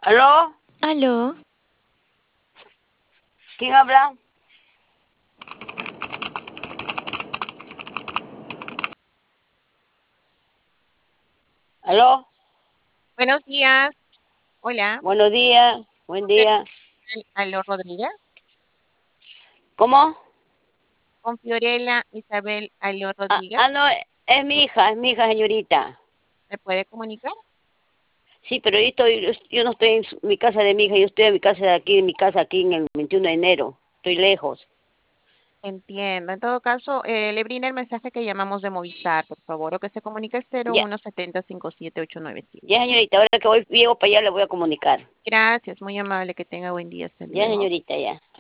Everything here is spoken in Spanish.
¿Aló? Aló, ¿Quién habla? ¿Aló? Buenos días. Hola, Buenos días, buen día. Aló Rodríguez. ¿Cómo? Con Fiorella Isabel Aló Rodríguez. No, es mi hija, señorita. ¿Me puede comunicar? Sí, pero yo no estoy en mi casa de mi hija, yo estoy en mi casa de aquí, en mi casa aquí en el 21 de enero. Estoy lejos. Entiendo. En todo caso, le brinda el mensaje que llamamos de Movistar, por favor, o que se comunique al Ya, 0170-57897. ya, señorita, ahora que llego para allá le voy a comunicar. Gracias, muy amable, que tenga buen día. Hasta Ya, luego. señorita, ya.